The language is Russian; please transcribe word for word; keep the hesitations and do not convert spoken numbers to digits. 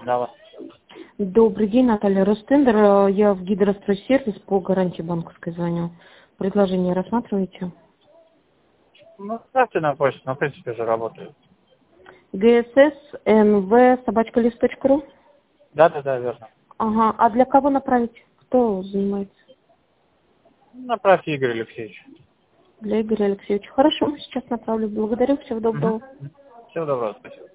Да, вас. Добрый день, Наталья Ростендер. Я в гидростройсервис по гарантии банковской звоню. Предложение рассматриваете? Ну, ставьте на почту, но в принципе уже работает. ГСС собачка лист точка ру. Да, да, да, верно. Ага. А для кого направить? Кто занимается? Направьте Игорь Алексеевич. Для Игоря Алексеевича. Хорошо, сейчас направлю. Благодарю. Всего доброго. Всего доброго, спасибо.